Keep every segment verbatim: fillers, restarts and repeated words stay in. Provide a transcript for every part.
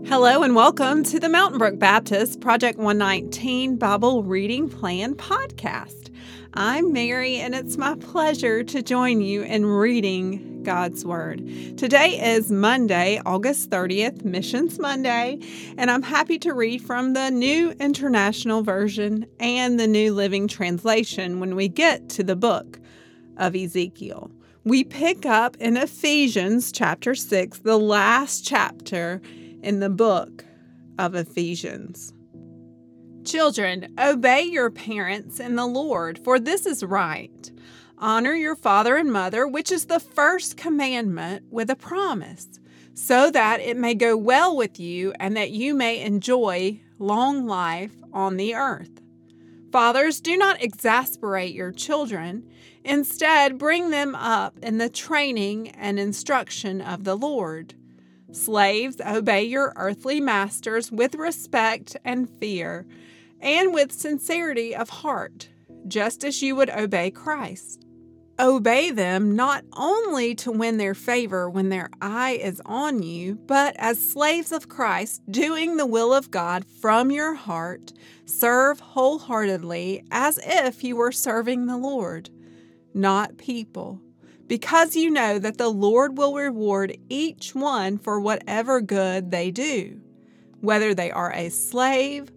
Hello and welcome to the Mountain Brook Baptist Project one nineteen Bible Reading Plan podcast. I'm Mary and it's my pleasure to join you in reading God's Word. Today is Monday, August thirtieth, Missions Monday, and I'm happy to read from the New International Version and the New Living Translation when we get to the book of Ezekiel. We pick up in Ephesians chapter six, the last chapter in the book of Ephesians. Children, obey your parents in the Lord, for this is right. Honor your father and mother, which is the first commandment with a promise, so that it may go well with you and that you may enjoy long life on the earth. Fathers, do not exasperate your children. Instead, bring them up in the training and instruction of the Lord. Slaves, obey your earthly masters with respect and fear, and with sincerity of heart, just as you would obey Christ. Obey them not only to win their favor when their eye is on you, but as slaves of Christ, doing the will of God from your heart, serve wholeheartedly as if you were serving the Lord, not people, because you know that the Lord will reward each one for whatever good they do, whether they are a slave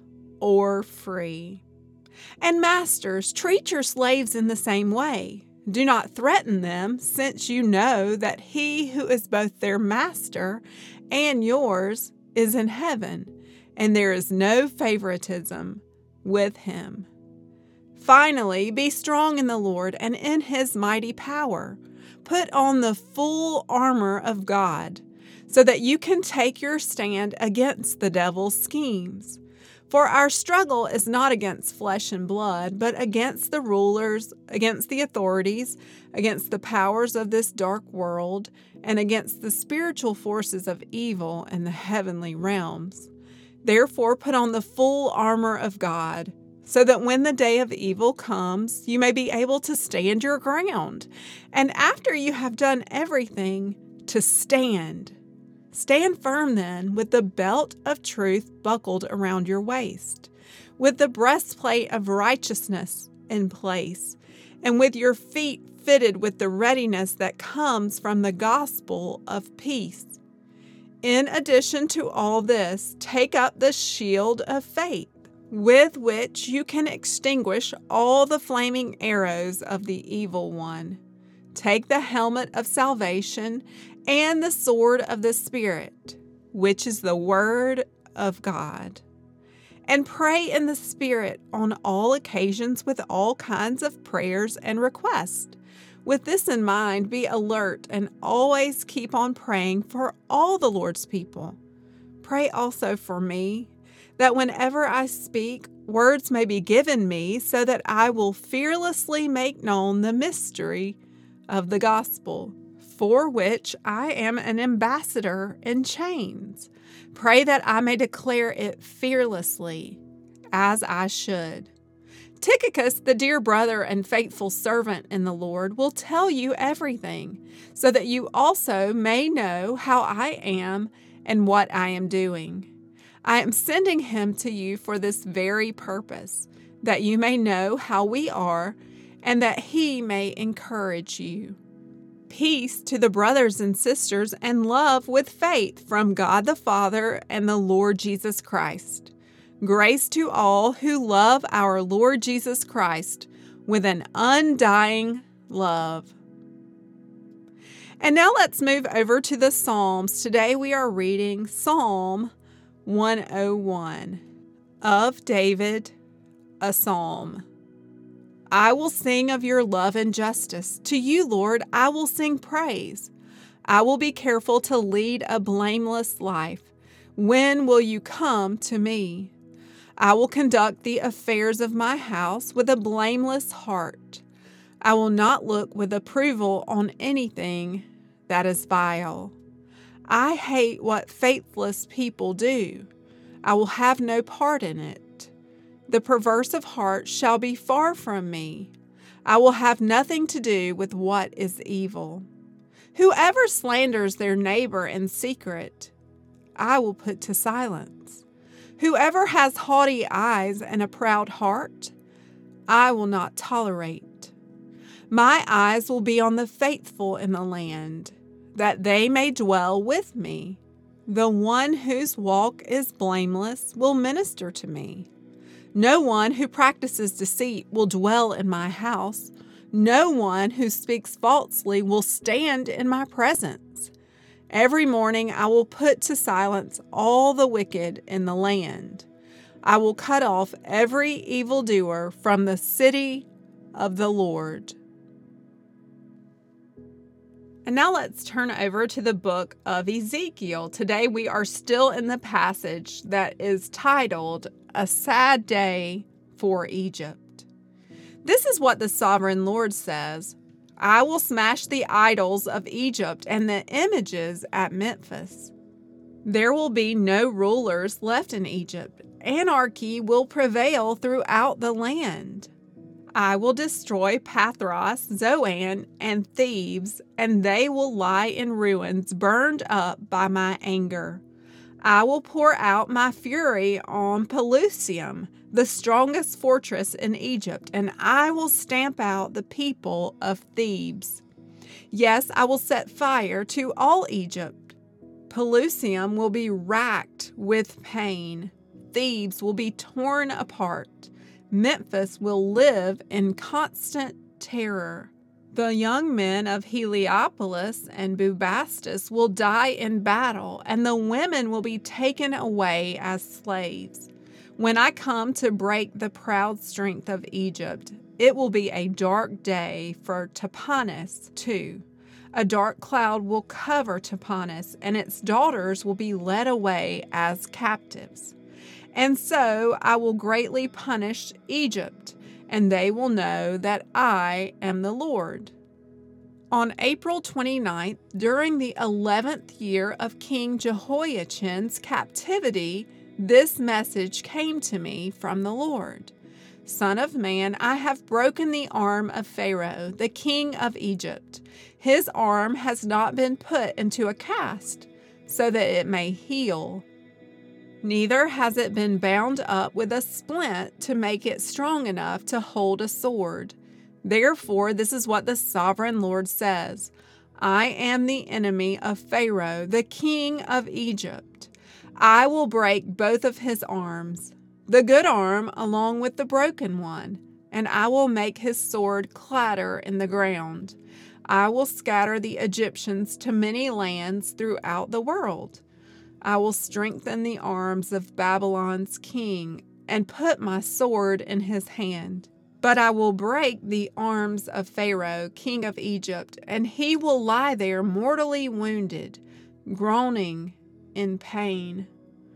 or free. And masters, treat your slaves in the same way. Do not threaten them, since you know that he who is both their master and yours is in heaven, and there is no favoritism with him. Finally, be strong in the Lord and in his mighty power. Put on the full armor of God, so that you can take your stand against the devil's schemes. For our struggle is not against flesh and blood, but against the rulers, against the authorities, against the powers of this dark world, and against the spiritual forces of evil in the heavenly realms. Therefore, put on the full armor of God, so that when the day of evil comes, you may be able to stand your ground. And after you have done everything, to stand. Stand firm then, with the belt of truth buckled around your waist, with the breastplate of righteousness in place, and with your feet fitted with the readiness that comes from the gospel of peace. In addition to all this, take up the shield of faith, with which you can extinguish all the flaming arrows of the evil one. Take the helmet of salvation and the sword of the Spirit, which is the Word of God. And pray in the Spirit on all occasions with all kinds of prayers and requests. With this in mind, be alert and always keep on praying for all the Lord's people. Pray also for me, that whenever I speak, words may be given me, so that I will fearlessly make known the mystery of the gospel, for which I am an ambassador in chains. Pray that I may declare it fearlessly, as I should. Tychicus, the dear brother and faithful servant in the Lord, will tell you everything, so that you also may know how I am and what I am doing. I am sending him to you for this very purpose, that you may know how we are, and that he may encourage you. Peace to the brothers and sisters, and love with faith from God the Father and the Lord Jesus Christ. Grace to all who love our Lord Jesus Christ with an undying love. And now let's move over to the Psalms. Today we are reading Psalm one oh one, of David, a psalm. I will sing of your love and justice. To you, Lord, I will sing praise. I will be careful to lead a blameless life. When will you come to me? I will conduct the affairs of my house with a blameless heart. I will not look with approval on anything that is vile. I hate what faithless people do. I will have no part in it. The perverse of heart shall be far from me. I will have nothing to do with what is evil. Whoever slanders their neighbor in secret, I will put to silence. Whoever has haughty eyes and a proud heart, I will not tolerate. My eyes will be on the faithful in the land, that they may dwell with me. The one whose walk is blameless will minister to me. No one who practices deceit will dwell in my house. No one who speaks falsely will stand in my presence. Every morning I will put to silence all the wicked in the land. I will cut off every evildoer from the city of the Lord. And now let's turn over to the book of Ezekiel. Today we are still in the passage that is titled, A Sad Day for Egypt. This is what the sovereign Lord says. I will smash the idols of Egypt and the images at Memphis. There will be no rulers left in Egypt. Anarchy will prevail throughout the land. I will destroy Pathros, Zoan, and Thebes, and they will lie in ruins, burned up by my anger. I will pour out my fury on Pelusium, the strongest fortress in Egypt, and I will stamp out the people of Thebes. Yes, I will set fire to all Egypt. Pelusium will be racked with pain. Thebes will be torn apart. Memphis will live in constant terror. The young men of Heliopolis and Bubastis will die in battle, and the women will be taken away as slaves. When I come to break the proud strength of Egypt, it will be a dark day for Tahpanhes too. A dark cloud will cover Tahpanhes, and its daughters will be led away as captives. And so I will greatly punish Egypt, and they will know that I am the Lord. On April twenty-ninth, during the eleventh year of King Jehoiachin's captivity, this message came to me from the Lord. Son of man, I have broken the arm of Pharaoh, the king of Egypt. His arm has not been put into a cast, so that it may heal. Neither has it been bound up with a splint to make it strong enough to hold a sword. Therefore, this is what the sovereign Lord says. I am the enemy of Pharaoh, the king of Egypt. I will break both of his arms, the good arm along with the broken one, and I will make his sword clatter in the ground. I will scatter the Egyptians to many lands throughout the world. I will strengthen the arms of Babylon's king and put my sword in his hand. But I will break the arms of Pharaoh, king of Egypt, and he will lie there mortally wounded, groaning in pain.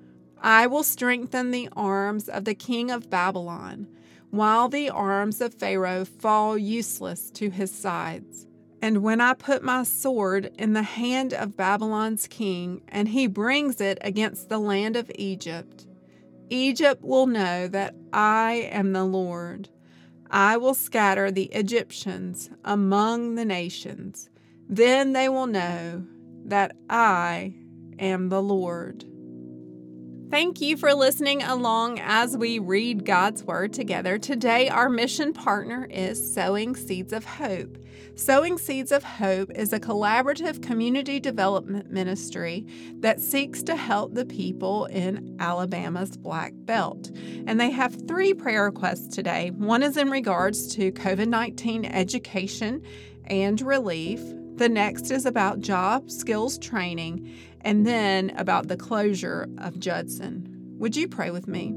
I will strengthen the arms of the king of Babylon, while the arms of Pharaoh fall useless to his sides. And when I put my sword in the hand of Babylon's king, and he brings it against the land of Egypt, Egypt will know that I am the Lord. I will scatter the Egyptians among the nations. Then they will know that I am the Lord. Thank you for listening along as we read God's Word together. Today, our mission partner is Sowing Seeds of Hope. Sowing Seeds of Hope is a collaborative community development ministry that seeks to help the people in Alabama's Black Belt. And they have three prayer requests today. One is in regards to covid nineteen education and relief. The next is about job skills training, and then about the closure of Judson. Would you pray with me?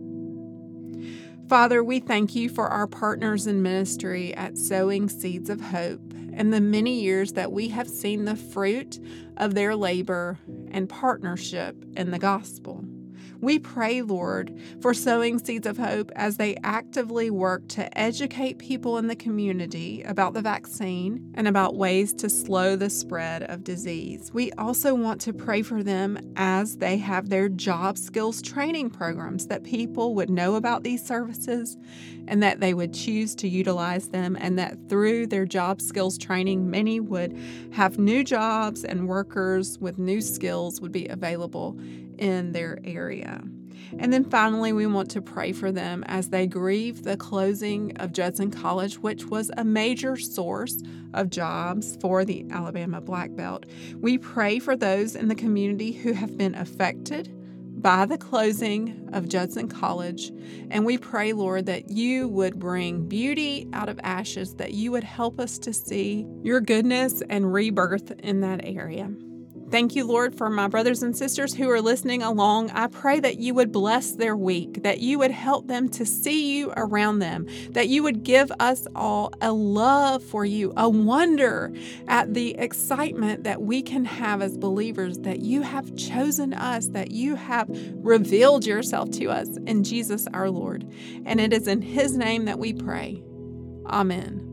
Father, we thank you for our partners in ministry at Sowing Seeds of Hope and the many years that we have seen the fruit of their labor and partnership in the gospel. We pray, Lord, for Sowing Seeds of Hope as they actively work to educate people in the community about the vaccine and about ways to slow the spread of disease. We also want to pray for them as they have their job skills training programs, that people would know about these services and that they would choose to utilize them, and that through their job skills training, many would have new jobs and workers with new skills would be available in their area. And then finally, we want to pray for them as they grieve the closing of Judson College, which was a major source of jobs for the Alabama Black Belt. We pray for those in the community who have been affected by the closing of Judson College. And we pray, Lord, that you would bring beauty out of ashes, that you would help us to see your goodness and rebirth in that area. Thank you, Lord, for my brothers and sisters who are listening along. I pray that you would bless their week, that you would help them to see you around them, that you would give us all a love for you, a wonder at the excitement that we can have as believers, that you have chosen us, that you have revealed yourself to us in Jesus our Lord. And it is in his name that we pray. Amen.